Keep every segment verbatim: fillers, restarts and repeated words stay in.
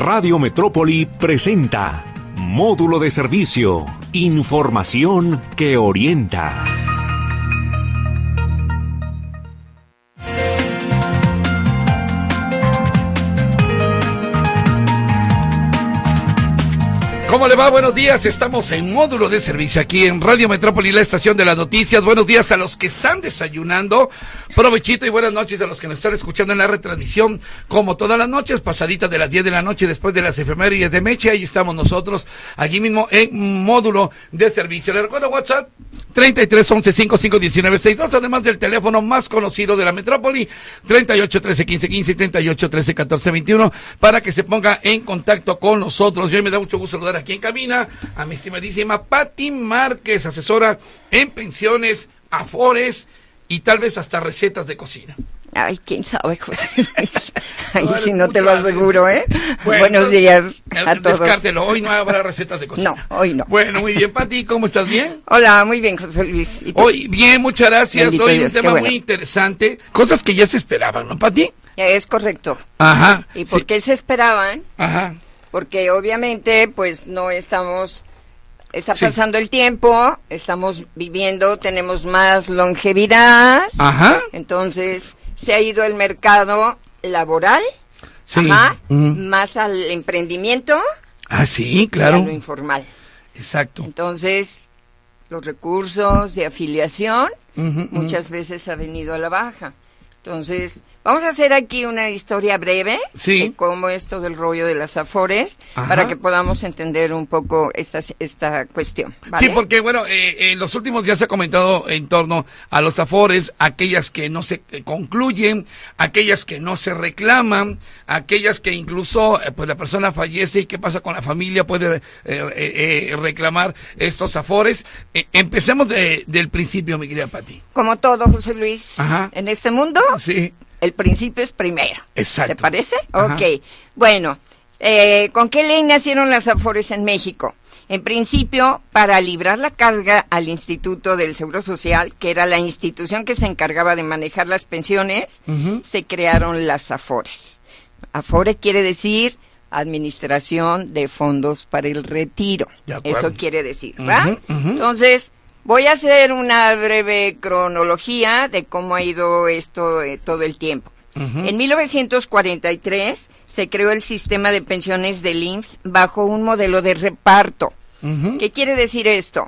Radio Metrópoli presenta Módulo de Servicio, información que orienta. ¿Cómo le va? Buenos días, estamos en Módulo de Servicio aquí en Radio Metrópoli, la estación de las noticias. Buenos días a los que están desayunando, provechito, y buenas noches a los que nos están escuchando en la retransmisión, como todas las noches, pasaditas de las diez de la noche, después de las efemérides de Meche. Ahí estamos nosotros, allí mismo en Módulo de Servicio. Le recuerdo WhatsApp, treinta y tres once cincuenta y cinco diecinueve sesenta y dos, además del teléfono más conocido de la metrópoli, treinta y ocho trece quince quince y treinta y ocho trece catorce veintiuno, para que se ponga en contacto con nosotros. Y hoy me da mucho gusto saludar aquí en cabina a mi estimadísima Pati Márquez, asesora en pensiones, afores y tal vez hasta recetas de cocina. Ay, quién sabe, José Luis. Ay, Vale, si no te lo aseguro, ¿eh? Bueno, Buenos días a todos. Descártelo, hoy no habrá recetas de cocina. No, hoy no. Bueno, muy bien, Pati, ¿cómo estás? ¿Bien? Hola, muy bien, José Luis. ¿Y tú? Hoy, bien, muchas gracias. Bendito Hoy Dios, un tema qué bueno. muy interesante, cosas que ya se esperaban, ¿no, Pati? Es correcto. Ajá. ¿Y por sí. qué se esperaban? Ajá. Porque obviamente, pues, no estamos... Está Sí. pasando el tiempo, estamos viviendo, tenemos más longevidad. Ajá. Entonces, se ha ido el mercado laboral, Sí. ajá, Ujú. más al emprendimiento Ah, sí, y a claro. lo informal. Exacto. Entonces, los recursos de afiliación Ujú, ujú. muchas veces ha venido a la baja. Entonces, vamos a hacer aquí una historia breve Sí. de cómo es todo el rollo de las afores, Ajá. para que podamos entender un poco esta, esta cuestión, ¿vale? Sí, porque bueno, eh, en los últimos días se ha comentado en torno a los afores, aquellas que no se eh, concluyen, aquellas que no se reclaman, aquellas que incluso eh, pues la persona fallece y qué pasa con la familia, puede eh, eh, eh, reclamar estos afores. Eh, empecemos de, del principio, mi querida Pati. Como todo, José Luis, Ajá. en este mundo, Sí, el principio es primero. exacto. ¿Te parece? Ajá. Ok. Bueno, eh, ¿con qué ley nacieron las afores en México? En principio, para librar la carga al Instituto del Seguro Social, que era la institución que se encargaba de manejar las pensiones, Ujú. se crearon las afores. Afore quiere decir Administración de Fondos para el Retiro. De acuerdo. Eso quiere decir, ¿va? Ujú, ujú. Entonces, voy a hacer una breve cronología de cómo ha ido esto eh, todo el tiempo. Ujú. En mil novecientos cuarenta y tres se creó el sistema de pensiones del I M S S bajo un modelo de reparto. Ujú. ¿Qué quiere decir esto?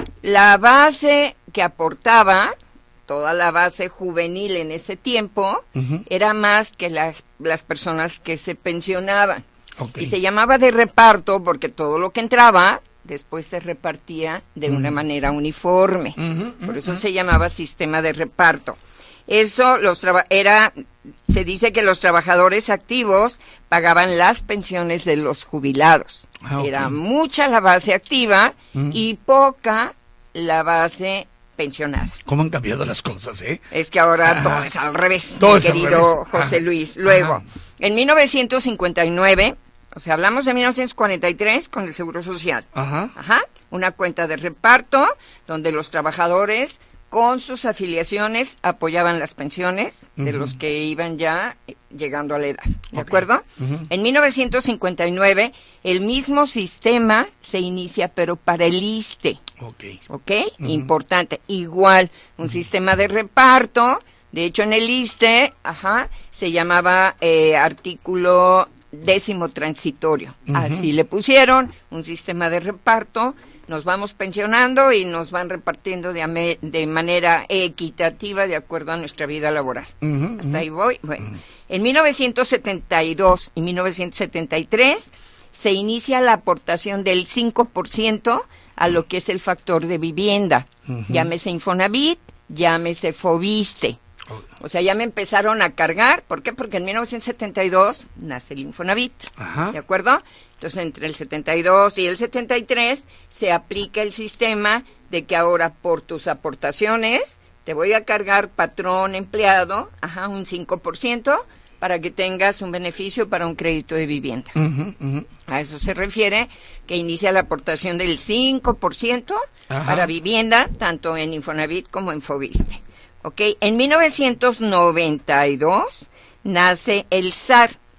La base que aportaba, toda la base juvenil en ese tiempo, Ujú. era más que la- las personas que se pensionaban. Ok. Y se llamaba de reparto porque todo lo que entraba después se repartía de una manera uniforme. Ujú, Por eso ujú. se llamaba sistema de reparto. Eso los traba- era, se dice que los trabajadores activos pagaban las pensiones de los jubilados. Ah, ok. Era mucha la base activa Mm. y poca la base pensionada. ¿Cómo han cambiado las cosas, eh? Es que ahora Ajá. todo es al revés, Todo mi es al querido revés. José Ajá. Luis. Luego, Ajá. en mil novecientos cincuenta y nueve, o sea, hablamos de mil novecientos cuarenta y tres con el Seguro Social. Ajá. Ajá, una cuenta de reparto donde los trabajadores con sus afiliaciones apoyaban las pensiones de Ujú. los que iban ya eh, llegando a la edad, ¿de Ok. acuerdo? Ujú. En mil novecientos cincuenta y nueve el mismo sistema se inicia pero para el ISSSTE, Ok. ¿ok? Ujú. Importante, igual, un sistema de reparto, de hecho en el ISSSTE, ajá, se llamaba eh, artículo décimo transitorio, Ujú. así le pusieron, un sistema de reparto, nos vamos pensionando y nos van repartiendo de, ame- de manera equitativa de acuerdo a nuestra vida laboral. Ujú, Hasta ujú. ahí voy. Bueno, en mil novecientos setenta y dos y mil novecientos setenta y tres se inicia la aportación del cinco por ciento a lo que es el factor de vivienda. Ujú. Llámese Infonavit, llámese Fobiste. O sea, ya me empezaron a cargar. ¿Por qué? Porque en mil novecientos setenta y dos nace el Infonavit. Ajá. ¿De acuerdo? Entonces, entre el setenta y dos y el setenta y tres se aplica el sistema de que ahora por tus aportaciones te voy a cargar patrón empleado, ajá, un cinco por ciento para que tengas un beneficio para un crédito de vivienda. Ujú, ujú. A eso se refiere que inicia la aportación del cinco por ciento Ajá. para vivienda, tanto en Infonavit como en Fobiste. ¿Ok? En mil novecientos noventa y dos nace el S A R,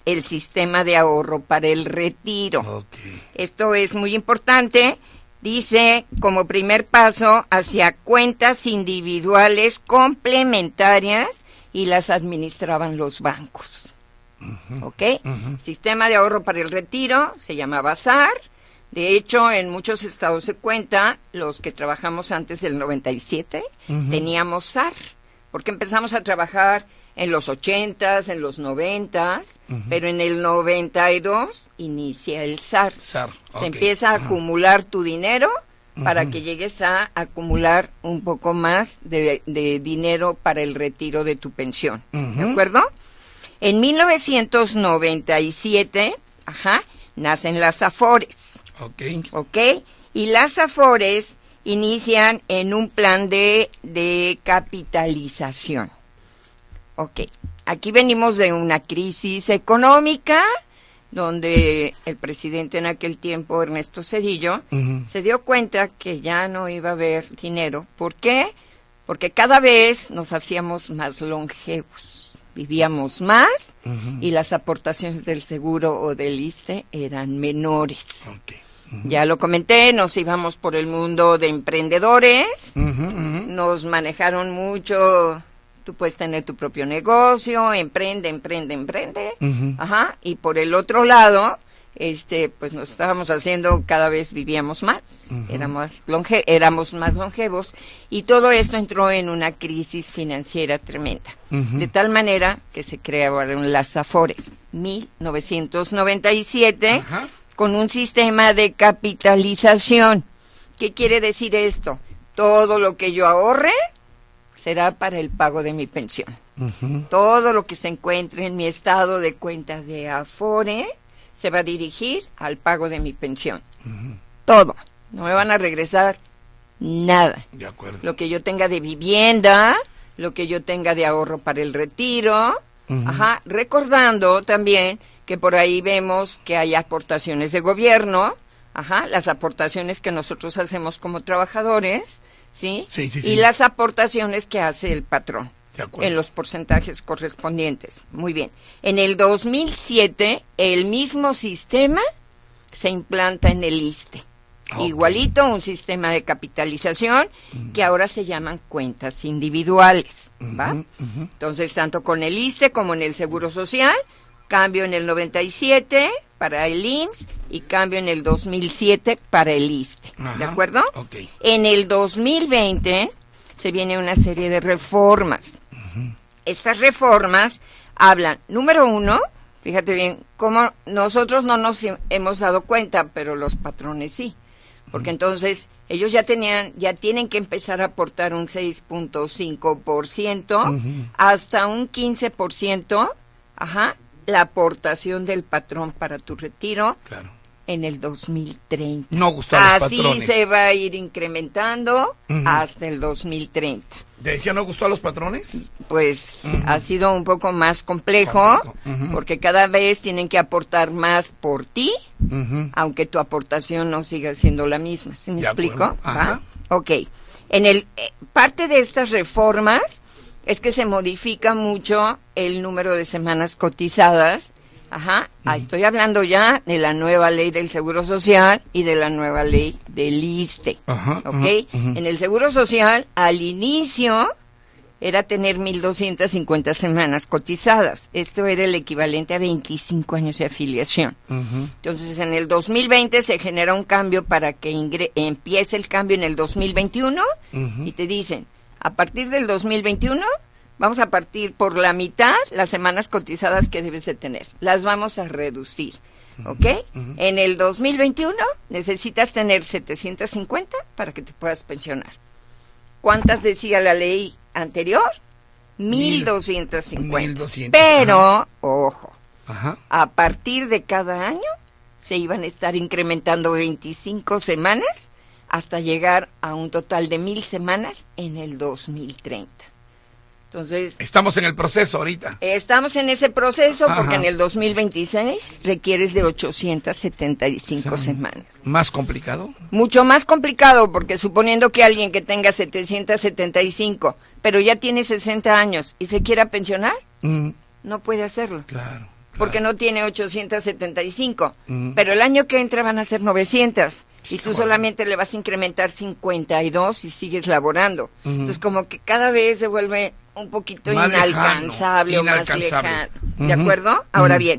el sistema de ahorro para el retiro. Okay. Esto es muy importante. Dice, como primer paso, hacia cuentas individuales complementarias y las administraban los bancos. Uh-huh. ¿Ok? Uh-huh. Sistema de ahorro para el retiro, se llamaba S A R. De hecho, en muchos estados se cuenta, los que trabajamos antes del noventa y siete, uh-huh. teníamos S A R, porque empezamos a trabajar en los ochentas, en los noventas, uh-huh. pero en el noventa y dos inicia el S A R. S A R. Se okay. empieza a uh-huh. acumular tu dinero para uh-huh. que llegues a acumular un poco más de, de dinero para el retiro de tu pensión. Uh-huh. ¿De acuerdo? En mil novecientos noventa y siete, ajá, nacen las AFORES. Okay. Ok. Y las AFORES inician en un plan de, de capitalización. Ok. Aquí venimos de una crisis económica donde el presidente en aquel tiempo, Ernesto Zedillo, uh-huh. se dio cuenta que ya no iba a haber dinero. ¿Por qué? Porque cada vez nos hacíamos más longevos. Vivíamos más uh-huh. y las aportaciones del seguro o del ISSSTE eran menores. Okay. Uh-huh. Ya lo comenté, nos íbamos por el mundo de emprendedores, uh-huh, uh-huh. nos manejaron mucho, tú puedes tener tu propio negocio, emprende, emprende, emprende, uh-huh. ajá, y por el otro lado, este, pues nos estábamos haciendo, cada vez vivíamos más, uh-huh. éramos, longe- éramos más longevos, y todo esto entró en una crisis financiera tremenda, uh-huh. de tal manera que se crearon las AFORES, mil novecientos noventa y siete, uh-huh. con un sistema de capitalización. ¿Qué quiere decir esto? Todo lo que yo ahorre será para el pago de mi pensión. Uh-huh. Todo lo que se encuentre en mi estado de cuenta de Afore se va a dirigir al pago de mi pensión. Uh-huh. Todo. No me van a regresar nada. De acuerdo. Lo que yo tenga de vivienda, lo que yo tenga de ahorro para el retiro. Uh-huh. Ajá. Recordando también que por ahí vemos que hay aportaciones de gobierno, ajá, las aportaciones que nosotros hacemos como trabajadores, ¿sí? Sí, sí, sí. Y las aportaciones que hace el patrón, de acuerdo, en los porcentajes correspondientes. Muy bien. En el dos mil siete, el mismo sistema se implanta en el ISSSTE. Okay. Igualito, un sistema de capitalización uh-huh. que ahora se llaman cuentas individuales, ¿va? Uh-huh, uh-huh. Entonces, tanto con el ISSSTE como en el Seguro Social, cambio en el noventa y siete para el I M S S y cambio en el dos mil siete para el ISSSTE. Ajá. ¿De acuerdo? Okay. En el dos mil veinte se viene una serie de reformas. Uh-huh. Estas reformas hablan, número uno, fíjate bien, cómo nosotros no nos hemos dado cuenta, pero los patrones sí. Porque uh-huh. entonces ellos ya tenían, ya tienen que empezar a aportar un seis punto cinco por ciento uh-huh. hasta un quince por ciento, ajá, la aportación del patrón para tu retiro, claro, en el dos mil treinta. No gustan los Así patrones. se va a ir incrementando uh-huh. hasta el dos mil treinta. ¿De decía no gustó a los patrones? Pues uh-huh. ha sido un poco más complejo, uh-huh. porque cada vez tienen que aportar más por ti, uh-huh. aunque tu aportación no siga siendo la misma. ¿Sí me de explico? ¿Va? Ok. En el eh, parte de estas reformas es que se modifica mucho el número de semanas cotizadas. Ajá, uh-huh. ah, estoy hablando ya de la nueva ley del Seguro Social y de la nueva ley del ISSSTE. Uh-huh, ¿Ok? Uh-huh, uh-huh. En el Seguro Social, al inicio, era tener mil doscientas cincuenta semanas cotizadas. Esto era el equivalente a veinticinco años de afiliación. Uh-huh. Entonces, en el dos mil veinte se genera un cambio para que ingre- empiece el cambio en el dos mil veintiuno uh-huh. y te dicen, a partir del dos mil veintiuno, vamos a partir por la mitad las semanas cotizadas que debes de tener. Las vamos a reducir, ¿ok? Uh-huh. En el dos mil veintiuno necesitas tener setecientas cincuenta para que te puedas pensionar. ¿Cuántas decía la ley anterior? mil doscientas cincuenta. mil doscientos. Pero, ajá. ojo, ajá. a partir de cada año se iban a estar incrementando veinticinco semanas hasta llegar a un total de mil semanas en el dos mil treinta. Entonces, estamos en el proceso ahorita. Estamos en ese proceso Ajá. porque en el dos mil veintiséis requieres de ochocientas setenta y cinco ¿Sí? semanas. ¿Más complicado? Mucho más complicado porque suponiendo que alguien que tenga setecientas setenta y cinco, pero ya tiene sesenta años y se quiera pensionar, Mm. no puede hacerlo. Claro. porque no tiene ochocientos setenta y cinco, Ujú. pero el año que entra van a ser novecientos, y tú Híjole. solamente le vas a incrementar cincuenta y dos y sigues laborando. Ujú. Entonces como que cada vez se vuelve un poquito Más lejano, inalcanzable o más inalcanzable. lejano. ¿De Ujú. acuerdo? Ahora Ujú. bien,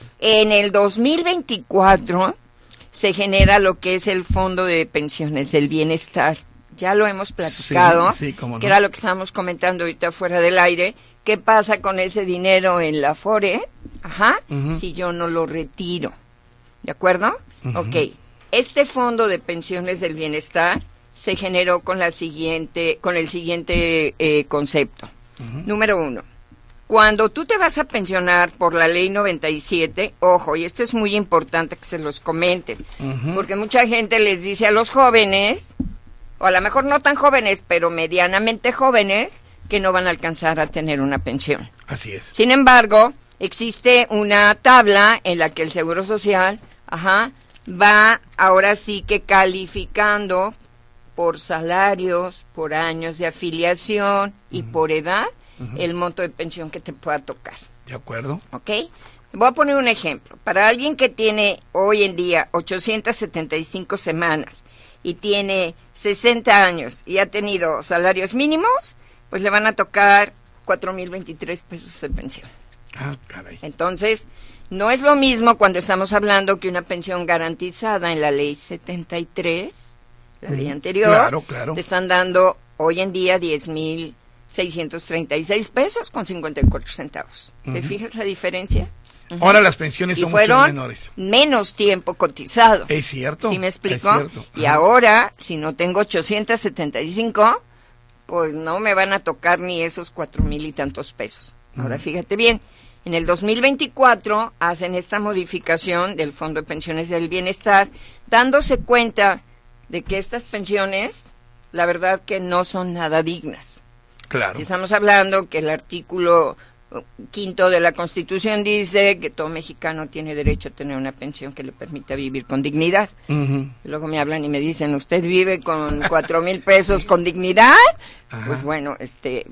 en el dos mil veinticuatro se genera lo que es el Fondo de Pensiones del Bienestar. Ya lo hemos platicado, Sí, sí, cómo no. que era lo que estábamos comentando ahorita fuera del aire. ¿Qué pasa con ese dinero en la Afore? Ajá, Ujú. si yo no lo retiro. ¿De acuerdo? Ujú. Ok. Este Fondo de Pensiones del Bienestar se generó con la siguiente, con el siguiente eh, concepto. Ujú. Número uno. Cuando tú te vas a pensionar por la ley noventa y siete, ojo, y esto es muy importante que se los comenten, Ujú. porque mucha gente les dice a los jóvenes, o a lo mejor no tan jóvenes, pero medianamente jóvenes, que no van a alcanzar a tener una pensión. Así es. Sin embargo, existe una tabla en la que el Seguro Social, ajá, va ahora sí que calificando por salarios, por años de afiliación y por edad, el monto de pensión que te pueda tocar. ¿De acuerdo? ¿Ok? Voy a poner un ejemplo. Para alguien que tiene hoy en día ochocientas setenta y cinco semanas y tiene sesenta años y ha tenido salarios mínimos, pues le van a tocar cuatro mil veintitrés pesos de pensión. Ah, caray. Entonces, no es lo mismo cuando estamos hablando que una pensión garantizada en la ley setenta y tres, la ley Ujú. anterior, Claro, claro. te están dando hoy en día diez mil seiscientos treinta y seis pesos con cincuenta y cuatro centavos. ¿Te Ujú. fijas la diferencia? Ujú. Ahora las pensiones Y son mucho fueron menores. menos tiempo cotizado. Es cierto. ¿Sí me es explico? cierto. Y Ajá. ahora, si no tengo ochocientos setenta y cinco, pues no me van a tocar ni esos cuatro mil y tantos pesos. Ahora Ujú. fíjate bien, en el dos mil veinticuatro hacen esta modificación del Fondo de Pensiones del Bienestar, dándose cuenta de que estas pensiones, la verdad que no son nada dignas. Claro. Si estamos hablando que el artículo uh, quinto de la Constitución dice que todo mexicano tiene derecho a tener una pensión que le permita vivir con dignidad. Ujú. Y luego me hablan y me dicen, ¿usted vive con cuatro mil pesos con dignidad? Ajá. Pues bueno, este,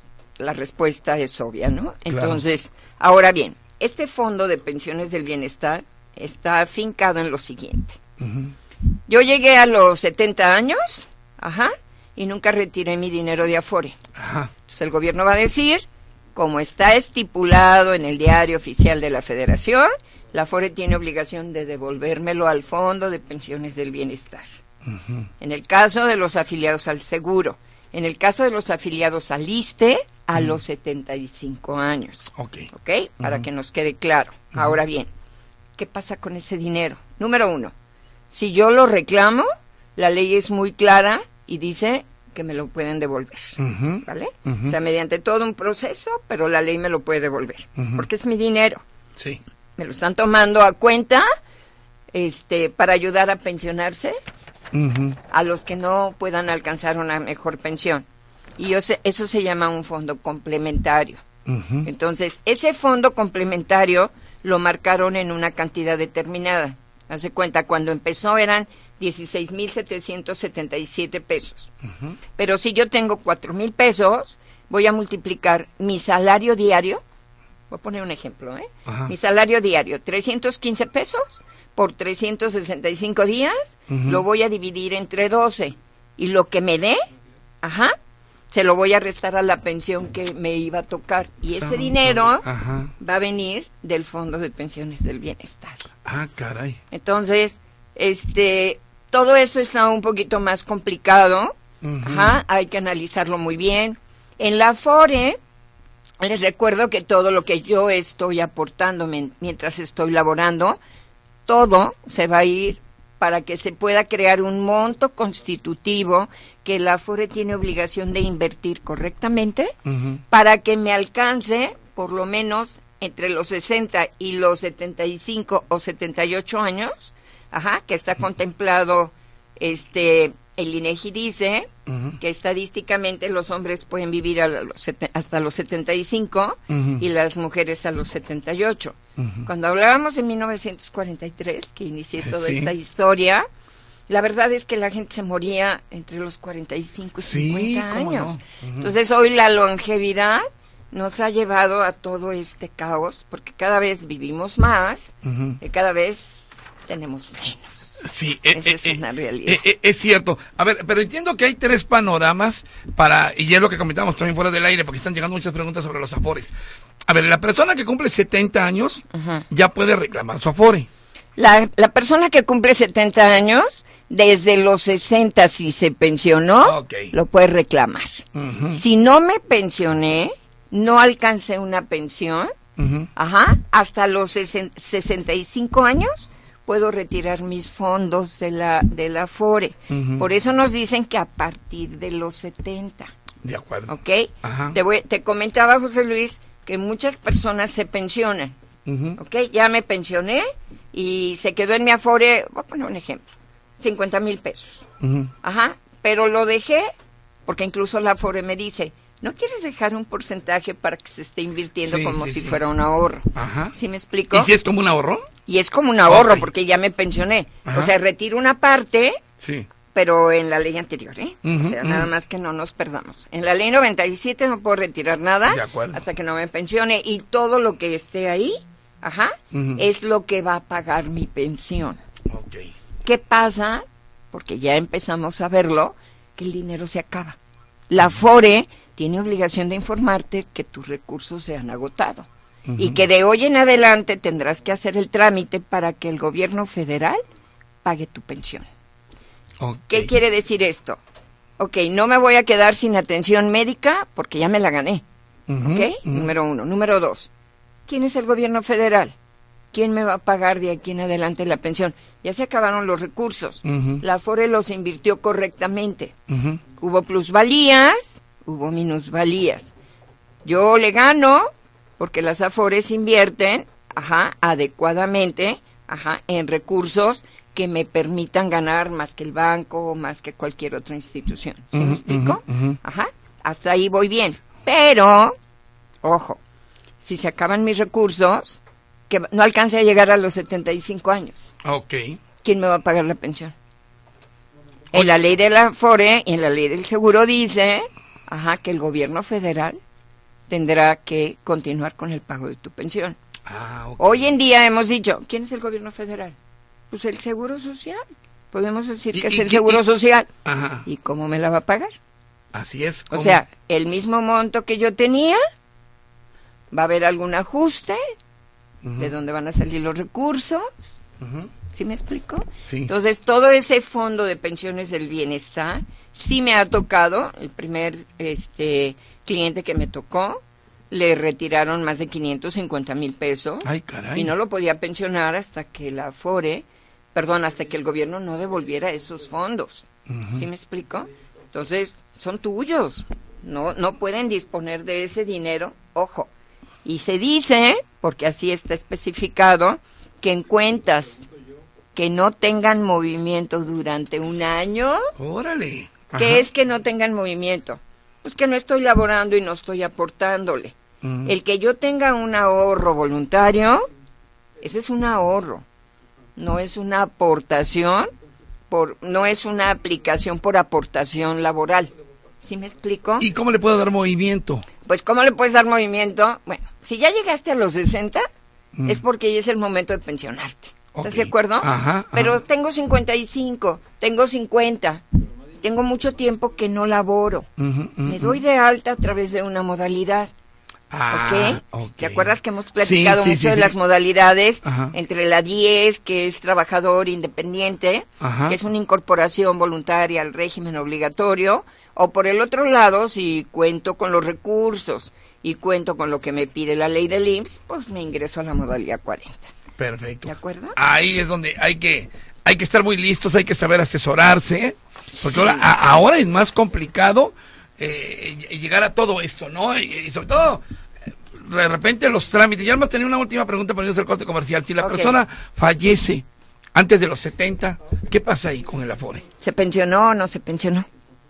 la respuesta es obvia, ¿no? Claro. Entonces, ahora bien, este Fondo de Pensiones del Bienestar está afincado en lo siguiente. Ujú. Yo llegué a los setenta años, ajá, y nunca retiré mi dinero de Afore. Ajá. Entonces el gobierno va a decir, como está estipulado en el diario oficial de la Federación, la Afore tiene obligación de devolvérmelo al Fondo de Pensiones del Bienestar. Ujú. En el caso de los afiliados al seguro, en el caso de los afiliados al ISSSTE, a los setenta y cinco años. Ok. ¿Ok? Para Ujú. que nos quede claro. Ujú. Ahora bien, ¿qué pasa con ese dinero? Número uno, si yo lo reclamo, la ley es muy clara y dice que me lo pueden devolver. Ujú. ¿Vale? Ujú. O sea, mediante todo un proceso, pero la ley me lo puede devolver. Ujú. Porque es mi dinero. Sí. Me lo están tomando a cuenta este, para ayudar a pensionarse Ujú. a los que no puedan alcanzar una mejor pensión. Y yo sé- eso se llama un fondo complementario. Ujú. Entonces, ese fondo complementario lo marcaron en una cantidad determinada. Hace cuenta, cuando empezó eran dieciséis mil setecientos setenta y siete pesos. Ujú. Pero si yo tengo cuatro mil pesos, voy a multiplicar mi salario diario. Voy a poner un ejemplo, ¿eh? Ajá. Mi salario diario, trescientos quince pesos por trescientos sesenta y cinco días, Ujú. lo voy a dividir entre doce. Y lo que me dé, ajá, se lo voy a restar a la pensión que me iba a tocar. Y ese Santo dinero Dios. Ajá. va a venir del Fondo de Pensiones del Bienestar. Ah, caray. Entonces, este, todo eso está un poquito más complicado. Ujú. Ajá, hay que analizarlo muy bien. En la Afore, les recuerdo que todo lo que yo estoy aportando men- mientras estoy laborando, todo se va a ir para que se pueda crear un monto constitutivo que la Afore tiene obligación de invertir correctamente Ujú. para que me alcance por lo menos entre los sesenta y los setenta y cinco o setenta y ocho años, ajá, que está contemplado, este, el INEGI dice Ujú. que estadísticamente los hombres pueden vivir a los sete- hasta los setenta y cinco Ujú. y las mujeres a los setenta y ocho. Ujú. Cuando hablábamos en mil novecientos cuarenta y tres, que inicié toda Sí. esta historia, la verdad es que la gente se moría entre los cuarenta y cinco y Sí, cincuenta cómo años. no. Ujú. Entonces hoy la longevidad nos ha llevado a todo este caos, porque cada vez vivimos más, uh-huh. y cada vez tenemos menos. Sí, esa eh, es eh, una realidad. Eh, eh, es cierto. A ver, pero entiendo que hay tres panoramas para, y es lo que comentamos también fuera del aire, porque están llegando muchas preguntas sobre los afores. A ver, la persona que cumple setenta años uh-huh. ya puede reclamar su afore. La, la persona que cumple setenta años, desde los sesenta, si se pensionó, okay. lo puede reclamar. Uh-huh. Si no me pensioné, no alcancé una pensión, uh-huh. ajá, hasta los sesenta y cinco años, puedo retirar mis fondos de la de la Afore. Uh-huh. Por eso nos dicen que a partir de los setenta. De acuerdo. ¿Ok? Ajá. Te, voy, te comentaba, José Luis, que muchas personas se pensionan. Uh-huh. ¿Ok? Ya me pensioné y se quedó en mi Afore, voy a poner un ejemplo, cincuenta mil pesos. Uh-huh. Ajá. Pero lo dejé porque incluso la Afore me dice, ¿no quieres dejar un porcentaje para que se esté invirtiendo sí, como sí, si sí. fuera un ahorro? Ajá. ¿Sí me explico? ¿Y si es como un ahorro? Y es como un ahorro, okay. porque ya me pensioné. Ajá. O sea, retiro una parte, sí. pero en la ley anterior, ¿eh? Uh-huh, o sea, uh-huh. nada más que no nos perdamos. En la ley noventa y siete no puedo retirar nada hasta que no me pensione. Y todo lo que esté ahí, ajá, uh-huh. es lo que va a pagar mi pensión. Okay. ¿Qué pasa? Porque ya empezamos a verlo, que el dinero se acaba. La Afore tiene obligación de informarte que tus recursos se han agotado. Uh-huh. Y que de hoy en adelante tendrás que hacer el trámite para que el gobierno federal pague tu pensión. Okay. ¿Qué quiere decir esto? Ok, no me voy a quedar sin atención médica porque ya me la gané. Uh-huh. Ok, uh-huh. número uno. Número dos, ¿quién es el gobierno federal? ¿Quién me va a pagar de aquí en adelante la pensión? Ya se acabaron los recursos. Uh-huh. La Afore los invirtió correctamente. Uh-huh. Hubo plusvalías, hubo minusvalías. Yo le gano porque las Afores invierten, ajá, adecuadamente, ajá, en recursos que me permitan ganar más que el banco o más que cualquier otra institución. ¿Sí uh-huh, me explico? Uh-huh, uh-huh. Ajá, hasta ahí voy bien. Pero, ojo, si se acaban mis recursos, que no alcance a llegar a los setenta y cinco años. Ok. ¿Quién me va a pagar la pensión? En la ley de la Afore y en la ley del seguro dice, ajá, que el gobierno federal tendrá que continuar con el pago de tu pensión. Ah, okay. Hoy en día hemos dicho, ¿quién es el gobierno federal? Pues el Seguro Social. Podemos decir ¿Y, que es y, el Seguro y, Social. Ajá. ¿Y cómo me la va a pagar? Así es. ¿Cómo? O sea, el mismo monto que yo tenía, va a haber algún ajuste, uh-huh. de dónde van a salir los recursos. Uh-huh. ¿Sí me explico? Sí. Entonces, todo ese fondo de pensiones del bienestar, sí me ha tocado, el primer este cliente que me tocó, le retiraron más de quinientos cincuenta mil pesos. Ay, caray. Y no lo podía pensionar hasta que la Afore, perdón, hasta que el gobierno no devolviera esos fondos. Uh-huh. ¿Sí me explico? Entonces, son tuyos. No, no pueden disponer de ese dinero, ojo. Y se dice, porque así está especificado, que en cuentas que no tengan movimiento durante un año. ¡Órale! Ajá. ¿Qué es que no tengan movimiento? Pues que no estoy laborando y no estoy aportándole. Uh-huh. El que yo tenga un ahorro voluntario, ese es un ahorro. No es una aportación, por, no es una aplicación por aportación laboral. ¿Sí me explico? ¿Y cómo le puedo dar movimiento? Pues, ¿cómo le puedes dar movimiento? Bueno, si ya llegaste a los sesenta, mm. es porque ya es el momento de pensionarte. ¿Estás okay. de acuerdo? Ajá, ajá. Pero tengo cincuenta y cinco, tengo cincuenta, tengo mucho tiempo que no laboro. Uh-huh, uh-huh. Me doy de alta a través de una modalidad. Ah, ¿Okay? ok. ¿Te acuerdas que hemos platicado sí, sí, mucho sí, de sí. las modalidades? Ajá. Entre la diez, que es trabajador independiente, Ajá. que es una incorporación voluntaria al régimen obligatorio, o por el otro lado, si cuento con los recursos y cuento con lo que me pide la ley del I M S S, pues me ingreso a la modalidad cuarenta. Perfecto. ¿De acuerdo? Ahí es donde hay que hay que estar muy listos, hay que saber asesorarse, porque sí. ahora, a, ahora es más complicado eh, llegar a todo esto, ¿no? Y, y sobre todo, de repente los trámites. Ya hemos tenido una última pregunta para irnos al corte comercial. Si la okay. persona fallece antes de los setenta, ¿qué pasa ahí con el Afore? ¿Se pensionó o no se pensionó?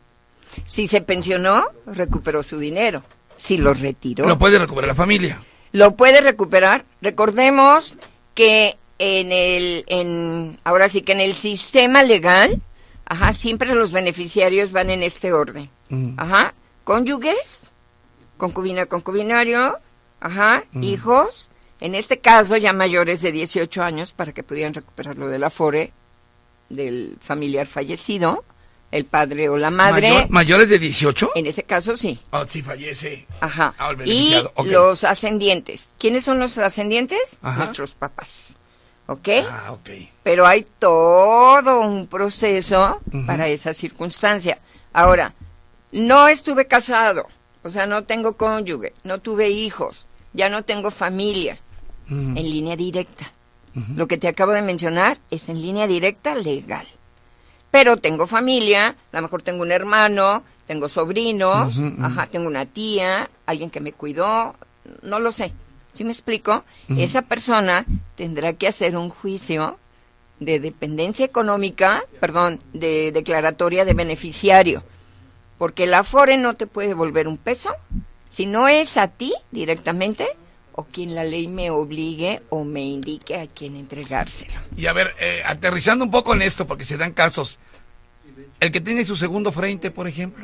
Si se pensionó, recuperó su dinero. Si lo retiró, lo puede recuperar la familia. Lo puede recuperar. Recordemos que en el, en, ahora sí que en el sistema legal, ajá, siempre los beneficiarios van en este orden. Mm. Ajá, cónyuges, concubina, concubinario, ajá, Mm. hijos, en este caso ya mayores de dieciocho años para que pudieran recuperar lo del Afore del familiar fallecido, el padre o la madre. Mayor- ¿Mayores de dieciocho? En ese caso sí. Oh, si fallece. Ajá. Ah, el Y beneficiado, ok. los ascendientes. ¿Quiénes son los ascendientes? Ajá. Nuestros papás. ¿Ok? Ah, ok. Pero hay todo un proceso Ujú. para esa circunstancia. Ahora, no estuve casado, o sea, no tengo cónyuge, no tuve hijos, ya no tengo familia, Mm. en línea directa. Ujú. Lo que te acabo de mencionar es en línea directa legal. Pero tengo familia, a lo mejor tengo un hermano, tengo sobrinos, Ujú, ujú. ajá, tengo una tía, alguien que me cuidó, no lo sé. ¿Sí me explico? Ujú. Esa persona tendrá que hacer un juicio de dependencia económica, perdón, de declaratoria de beneficiario. Porque el Afore no te puede devolver un peso si no es a ti directamente o quien la ley me obligue o me indique a quién entregárselo. Y a ver, eh, aterrizando un poco en esto, porque se dan casos. El que tiene su segundo frente, por ejemplo.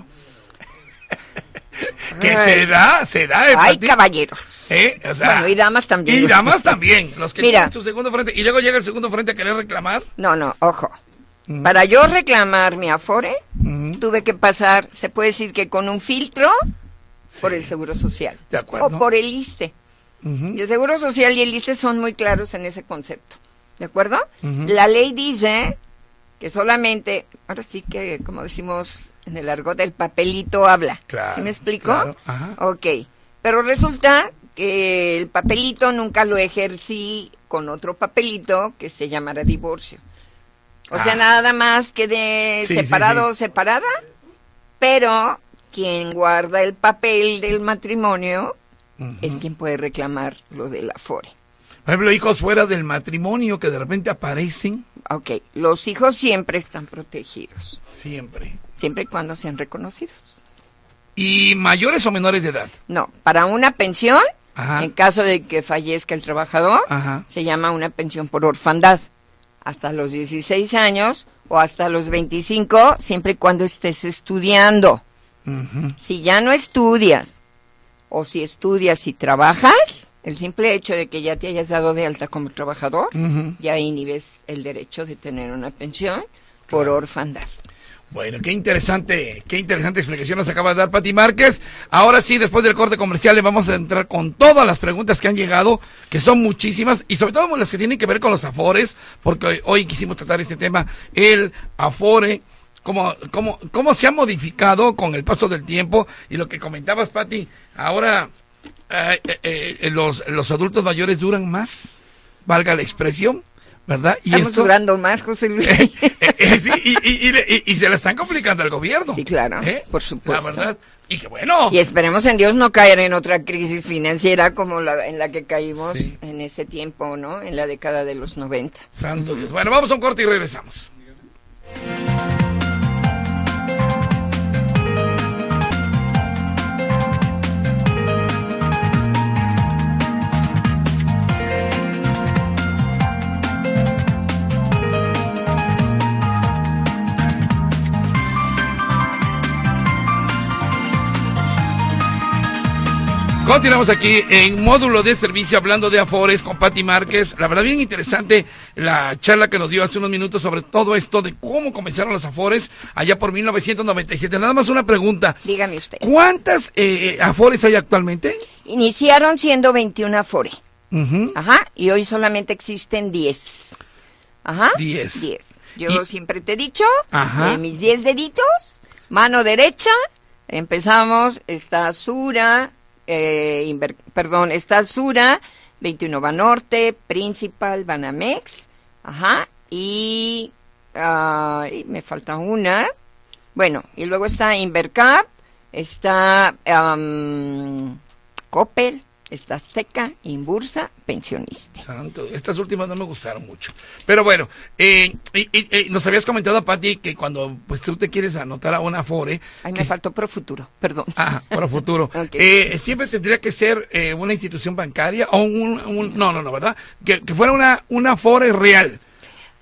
que Ay. se da, se da. eh, Hay Pati. caballeros. ¿Eh? O sea, Bueno, y damas también. Y damas también. Los que Mira. tienen su segundo frente. Y luego llega el segundo frente a querer reclamar. No, no, ojo. Mm. Para yo reclamar mi Afore, Ujú. tuve que pasar, se puede decir que con un filtro, por el Seguro Social. De acuerdo. O por el ISSSTE. Ujú. Y el Seguro Social y el ISSSTE son muy claros en ese concepto. ¿De acuerdo? Ujú. La ley dice que solamente, ahora sí que, como decimos en el argot, el papelito habla. Claro, ¿Sí me explico? claro, ajá. Ok. Pero resulta que el papelito nunca lo ejercí con otro papelito que se llamara divorcio. O sea, Ah. nada más que de Sí, separado sí, o separada, pero quien guarda el papel del matrimonio Ujú. es quien puede reclamar lo del Afore. Por ejemplo, hijos fuera del matrimonio que de repente aparecen Ok, los hijos siempre están protegidos, siempre. siempre y cuando sean reconocidos. ¿Y mayores o menores de edad? No, para una pensión, Ajá. en caso de que fallezca el trabajador, Ajá. se llama una pensión por orfandad, hasta los dieciséis años o hasta los veinticinco, siempre y cuando estés estudiando. Ujú. Si ya no estudias, o si estudias y trabajas, el simple hecho de que ya te hayas dado de alta como trabajador, Ujú. ya inhibes el derecho de tener una pensión por orfandad. Bueno, qué interesante, qué interesante explicación nos acaba de dar Pati Márquez. Ahora sí, después del corte comercial, le vamos a entrar con todas las preguntas que han llegado, que son muchísimas, y sobre todo las que tienen que ver con los afores, porque hoy, hoy quisimos tratar este tema, el afore, cómo, cómo, cómo se ha modificado con el paso del tiempo, y lo que comentabas, Pati, ahora eh, eh, eh, los, los adultos mayores duran más, valga la expresión, ¿verdad? Y Estamos esto- durando más, José Luis. Eh, eh, sí, y, y, y, y- y se la están complicando al gobierno. Sí, claro, ¿Eh? por supuesto. La verdad. Y que bueno. Y esperemos en Dios no caer en otra crisis financiera como la en la que caímos Sí. en ese tiempo, ¿no? En la década de los noventa. Santo Dios. Bueno, vamos a un corte y regresamos. Continuamos aquí en módulo de servicio hablando de afores con Pati Márquez. La verdad bien interesante la charla que nos dio hace unos minutos sobre todo esto de cómo comenzaron los afores allá por mil novecientos noventa y siete. Nada más una pregunta. Dígame usted. ¿Cuántas eh, afores hay actualmente? Iniciaron siendo veintiún Afore. Ujú. Ajá, y hoy solamente existen diez. Ajá. Diez. diez. Yo Y- siempre te he dicho, Ajá. de mis diez deditos, mano derecha, empezamos, está Sura, eh, Inver- perdón, está Sura, veintiuno Banorte, Principal, Banamex, ajá, y, ah, y me falta una, bueno, y luego está Invercap, está am, Coppel, está Azteca, Inbursa, Pensionista. Santo, estas últimas no me gustaron mucho. Pero bueno, eh, y, y- y nos habías comentado, Pati, que cuando pues tú te quieres anotar a una afore, Ay, me que- faltó Pro Futuro, perdón. ah, para futuro, Ok. eh, siempre tendría que ser eh, una institución bancaria o un, un- no, no, no, ¿verdad? Que, que fuera una, una afore real.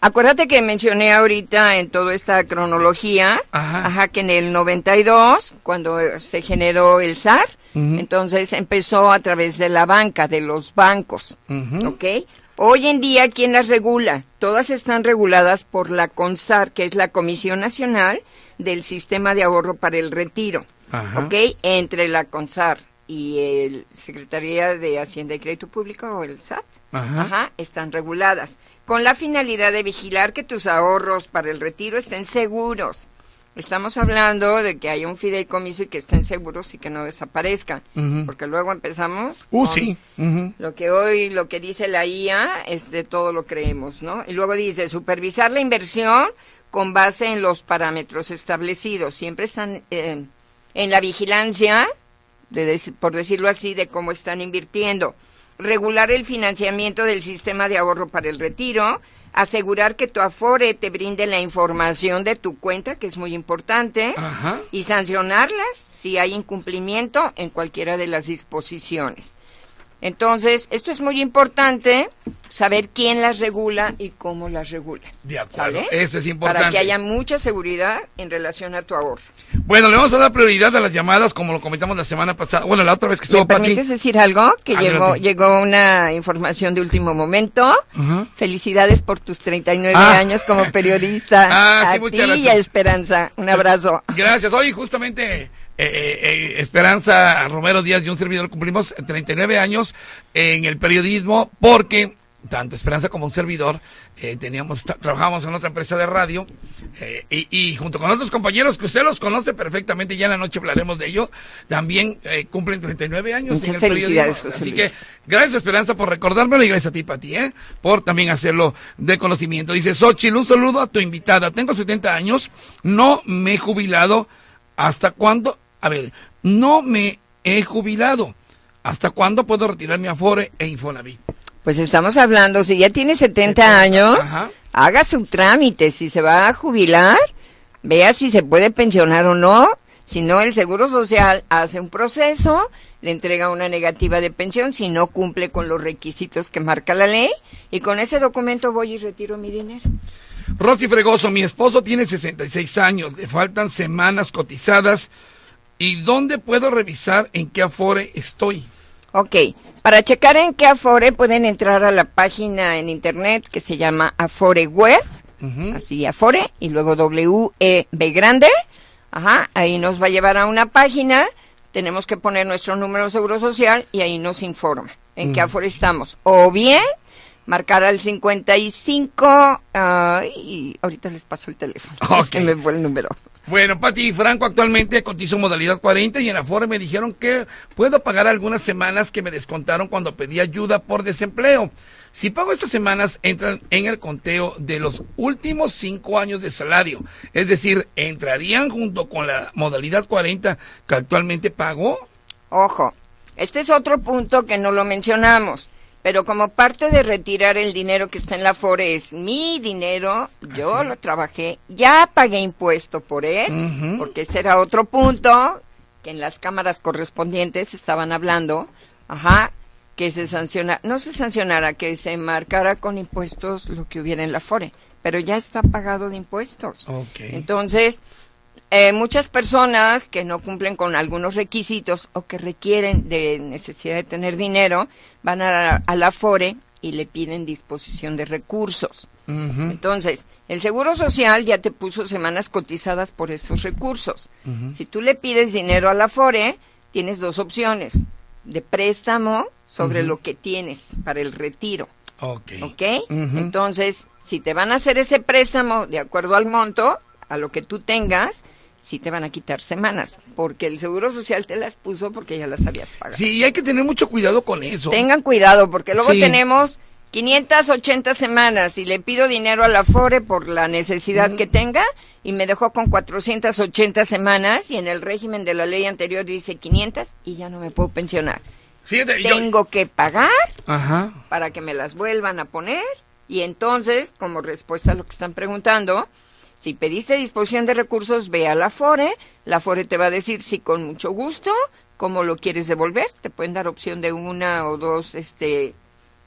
Acuérdate que mencioné ahorita en toda esta cronología, Ajá. ajá, que en el noventa y dos, cuando se generó el S A R, uh-huh. entonces empezó a través de la banca, de los bancos, uh-huh. ¿ok? Hoy en día, ¿quién las regula? Todas están reguladas por la CONSAR, que es la Comisión Nacional del Sistema de Ahorro para el Retiro, Ajá. ¿ok? Entre la CONSAR y el Secretaría de Hacienda y Crédito Público, o el S A T, Ajá. Ajá, están reguladas, con la finalidad de vigilar que tus ahorros para el retiro estén seguros. Estamos hablando de que haya un fideicomiso y que estén seguros y que no desaparezcan, uh-huh. porque luego empezamos uh, con sí. uh-huh. lo que hoy, lo que dice la I A, es de todo lo creemos, ¿no? Y luego dice, supervisar la inversión con base en los parámetros establecidos. Siempre están eh, en la vigilancia, de dec- por decirlo así, de cómo están invirtiendo. Regular el financiamiento del sistema de ahorro para el retiro, asegurar que tu Afore te brinde la información de tu cuenta, que es muy importante, Ajá. y sancionarlas si hay incumplimiento en cualquiera de las disposiciones. Entonces, esto es muy importante, saber quién las regula y cómo las regula. De acuerdo, ¿sale? Eso es importante. Para que haya mucha seguridad en relación a tu ahorro. Bueno, le vamos a dar prioridad a las llamadas, como lo comentamos la semana pasada, bueno, la otra vez que estuvo Pati. ¿Me permites decir algo? Que llegó, llegó una información de último momento. Uh-huh. Felicidades por tus treinta y nueve ah. años como periodista. Ah, sí, a muchas ti gracias. Y a Esperanza. Un abrazo. Gracias. Hoy justamente... Eh, eh, Esperanza Romero Díaz y un servidor cumplimos treinta y nueve años en el periodismo, porque tanto Esperanza como un servidor eh, teníamos trabajábamos en otra empresa de radio eh, y, y junto con otros compañeros que usted los conoce perfectamente, ya en la noche hablaremos de ello, también eh, cumplen treinta y nueve años. Muchas en el felicidades, periodismo. José Así Luis. que gracias, Esperanza, por recordármelo, y gracias a ti, Pati, ¿eh? por también hacerlo de conocimiento. Dice Xochitl, un saludo a tu invitada. Tengo setenta años, no me he jubilado. ¿Hasta cuándo? A ver, no me he jubilado. ¿Hasta cuándo puedo retirar mi Afore e Infonavit? Pues estamos hablando, si ya tiene setenta años, Ajá. haga su trámite. Si se va a jubilar, vea si se puede pensionar o no. Si no, el Seguro Social hace un proceso, le entrega una negativa de pensión si no cumple con los requisitos que marca la ley, y con ese documento voy y retiro mi dinero. Rosy Fregoso, mi esposo tiene sesenta y seis años, le faltan semanas cotizadas. ¿Y dónde puedo revisar en qué Afore estoy? Ok, para checar en qué Afore pueden entrar a la página en internet que se llama Afore Web, uh-huh. así Afore, y luego W E B grande, ajá, ahí nos va a llevar a una página, tenemos que poner nuestro número de seguro social y ahí nos informa en uh-huh. qué Afore estamos. O bien, marcar al cincuenta y cinco, uh, y ahorita les paso el teléfono, okay. es que me fue el número. Bueno, Pati Franco, actualmente cotizo modalidad cuarenta y en Afore me dijeron que puedo pagar algunas semanas que me descontaron cuando pedí ayuda por desempleo. Si pago estas semanas, entran en el conteo de los últimos cinco años de salario. Es decir, ¿entrarían junto con la modalidad cuarenta que actualmente pago? Ojo, este es otro punto que no lo mencionamos. Pero como parte de retirar el dinero que está en la Afore, es mi dinero, yo ¿Ah, sí? lo trabajé, ya pagué impuesto por él, uh-huh. porque ese era otro punto que en las cámaras correspondientes estaban hablando, ajá, que se sanciona, no se sancionara, que se marcara con impuestos lo que hubiera en la Afore, pero ya está pagado de impuestos. Okay. Entonces, Eh, muchas personas que no cumplen con algunos requisitos o que requieren de necesidad de tener dinero, van a, a la Afore y le piden disposición de recursos. Uh-huh. Entonces, el Seguro Social ya te puso semanas cotizadas por esos recursos. Uh-huh. Si tú le pides dinero a la Afore, tienes dos opciones, de préstamo sobre uh-huh. lo que tienes para el retiro. Okay. ¿Ok? Uh-huh. Entonces, si te van a hacer ese préstamo de acuerdo al monto, a lo que tú tengas, sí te van a quitar semanas, porque el Seguro Social te las puso porque ya las habías pagado. Sí, hay que tener mucho cuidado con eso. Tengan cuidado, porque luego sí. tenemos quinientas ochenta semanas y le pido dinero a la Afore por la necesidad mm. que tenga y me dejó con cuatrocientas ochenta semanas y en el régimen de la ley anterior dice quinientas y ya no me puedo pensionar. Fíjate, Tengo yo... que pagar Ajá. para que me las vuelvan a poner y entonces, como respuesta a lo que están preguntando, si pediste disposición de recursos, ve a la Afore, la Afore te va a decir si con mucho gusto, cómo lo quieres devolver, te pueden dar opción de una o dos este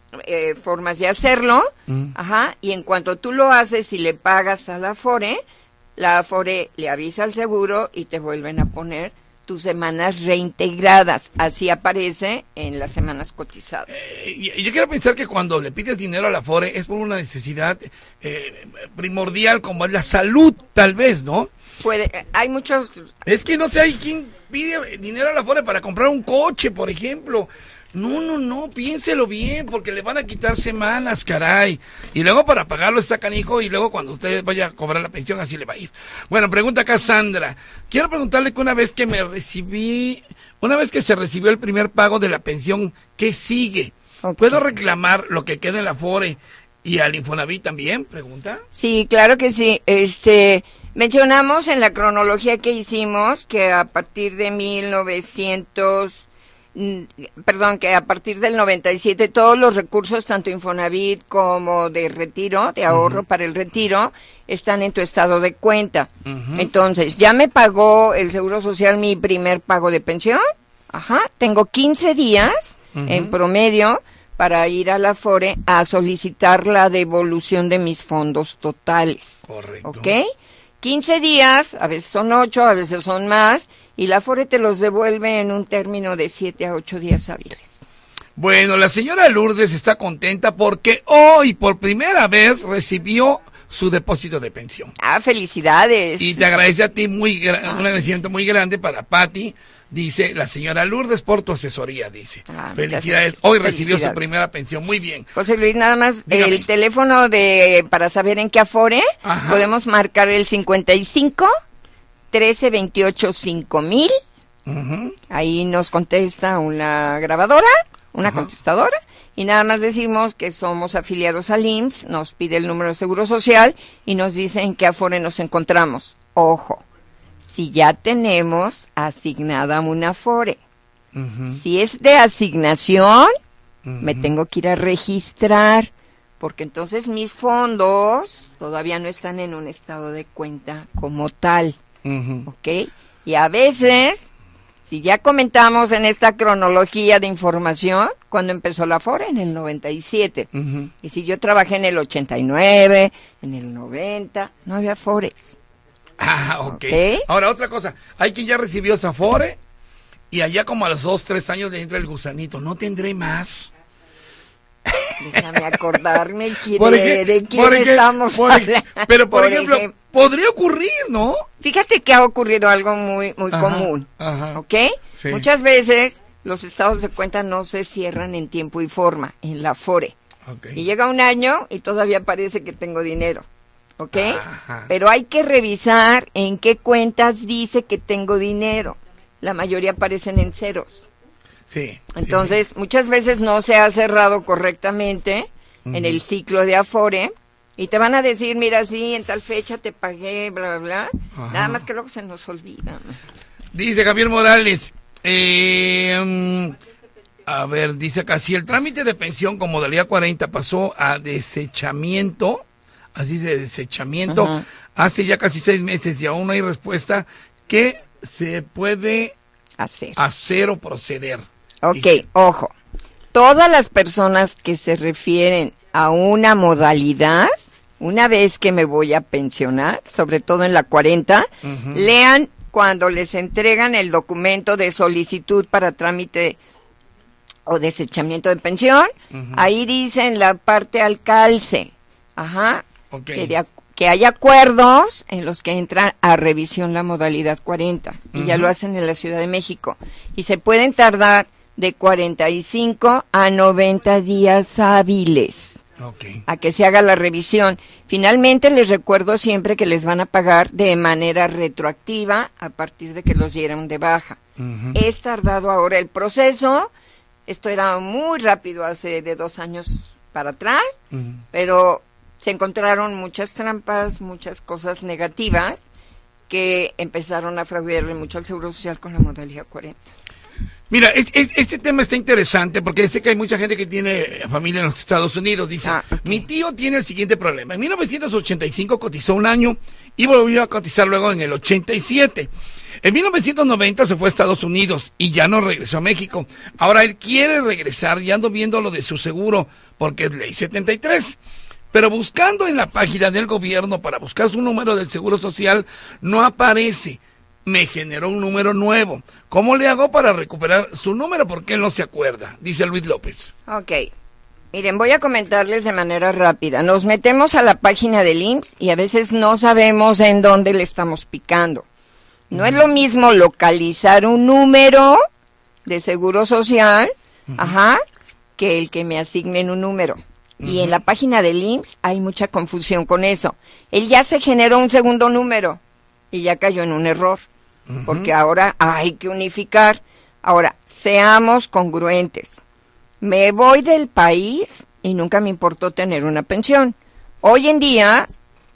eh, formas de hacerlo, Mm. ajá, y en cuanto tú lo haces y le pagas a la Afore, la Afore le avisa al seguro y te vuelven a poner tus semanas reintegradas. Así aparece en las semanas cotizadas. Eh, yo quiero pensar que cuando le pides dinero a la Afore es por una necesidad eh, primordial como es la salud, tal vez, ¿no? Puede, hay muchos... Es que no sé, hay quien pide dinero a la Afore para comprar un coche, por ejemplo. No, no, no, piénselo bien, porque le van a quitar semanas, caray. Y luego para pagarlo está canijo, y luego cuando usted vaya a cobrar la pensión, así le va a ir. Bueno, pregunta acá Sandra. Quiero preguntarle que una vez que me recibí, una vez que se recibió el primer pago de la pensión, ¿qué sigue? Okay. ¿Puedo reclamar lo que queda en la Afore y al Infonavit también? Pregunta. Sí, claro que sí. Este, mencionamos en la cronología que hicimos que a partir de mil novecientos... perdón, que a partir del noventa y siete todos los recursos, tanto Infonavit como de retiro, de ahorro uh-huh. para el retiro, están en tu estado de cuenta. Uh-huh. Entonces, ya me pagó el Seguro Social mi primer pago de pensión. Ajá, tengo quince días uh-huh. en promedio para ir a la Afore a solicitar la devolución de mis fondos totales. Correcto. ¿Ok? quince días, a veces son ocho, a veces son más, y la Afore te los devuelve en un término de siete a ocho días hábiles. Bueno, la señora Lourdes está contenta porque hoy por primera vez recibió su depósito de pensión. Ah, felicidades. Y te agradece a ti muy gra- un agradecimiento muy grande para Patti, dice la señora Lourdes por tu asesoría, dice. Ah, felicidades, hoy recibió su primera pensión, muy bien. José Luis, nada más, Dígame. El teléfono de para saber en qué Afore, Ajá. podemos marcar el cincuenta y cinco, trece, veintiocho, cinco mil, Uh-huh. ahí nos contesta una grabadora, una Ajá. contestadora, y nada más decimos que somos afiliados al I M S S, nos pide el número de Seguro Social y nos dice en qué Afore nos encontramos. Ojo, si ya tenemos asignada una Afore, Uh-huh. si es de asignación, Uh-huh. me tengo que ir a registrar, porque entonces mis fondos todavía no están en un estado de cuenta como tal, Uh-huh. ¿ok? Y a veces, si ya comentamos en esta cronología de información, cuando empezó la Afore, en el noventa y siete, Uh-huh. y si yo trabajé en el ochenta y nueve, en el noventa, no había Afores. Ah, ok. Ok. Ahora, otra cosa, hay quien ya recibió esa Afore y allá como a los dos, tres años le entra el gusanito, ¿no tendré más? Déjame acordarme quién, Por ej- de quién por ej- estamos por ej- hablando. Pero, por, Por ejemplo, ejem- podría ocurrir, ¿no? Fíjate que ha ocurrido algo muy muy Ajá, común, ajá. ¿ok? Sí. Muchas veces los estados de cuenta no se cierran en tiempo y forma, en la Afore. Ok. Y llega un año y todavía parece que tengo dinero, ¿ok? Ajá. Pero hay que revisar en qué cuentas dice que tengo dinero. La mayoría aparecen en ceros. Sí. Entonces, muchas veces no se ha cerrado correctamente Ujú. en el ciclo de Afore y te van a decir, mira, sí, en tal fecha te pagué, bla, bla, bla. Ajá. Nada más que luego se nos olvida. Dice Javier Morales, eh, mm, a ver, dice acá, si el trámite de pensión con modalidad cuarenta pasó a desechamiento, así de desechamiento, Ajá. hace ya casi seis meses y aún no hay respuesta, ¿qué se puede Hacer. hacer o proceder? Ok, Dice. ojo. Todas las personas que se refieren a una modalidad, una vez que me voy a pensionar, sobre todo en la cuarenta, Ujú. lean cuando les entregan el documento de solicitud para trámite o desechamiento de pensión, Ujú. ahí dice en la parte al calce, ajá, Ok. que, de ac- que hay acuerdos en los que entran a revisión la modalidad cuarenta, y ya Ujú. lo hacen en la Ciudad de México, y se pueden tardar de cuarenta y cinco a noventa días hábiles Ok. a que se haga la revisión. Finalmente, les recuerdo siempre que les van a pagar de manera retroactiva a partir de que los dieron de baja. Ujú. Es tardado ahora el proceso, esto era muy rápido hace de dos años para atrás, Ujú. pero se encontraron muchas trampas, muchas cosas negativas que empezaron a fraudarle mucho al Seguro Social con la modalidad cuarenta. Mira, es- es- este tema está interesante porque sé que hay mucha gente que tiene familia en los Estados Unidos. Dice, Ah, ok. mi tío tiene el siguiente problema. En mil novecientos ochenta y cinco cotizó un año y volvió a cotizar luego en el ochenta y siete. En mil novecientos noventa se fue a Estados Unidos y ya no regresó a México. Ahora él quiere regresar, ya ando viendo lo de su seguro, porque es ley setenta y tres. Pero buscando en la página del gobierno para buscar su número del Seguro Social, no aparece. Me generó un número nuevo. ¿Cómo le hago para recuperar su número? Porque él no se acuerda, dice Luis López. Ok. Miren, voy a comentarles de manera rápida. Nos metemos a la página del I M S S y a veces no sabemos en dónde le estamos picando. No es lo mismo localizar un número de Seguro Social, uh-huh. ajá, que el que me asignen un número. Uh-huh. Y en la página del I M S S hay mucha confusión con eso. Él ya se generó un segundo número y ya cayó en un error, uh-huh. porque ahora hay que unificar. Ahora, seamos congruentes. Me voy del país y nunca me importó tener una pensión. Hoy en día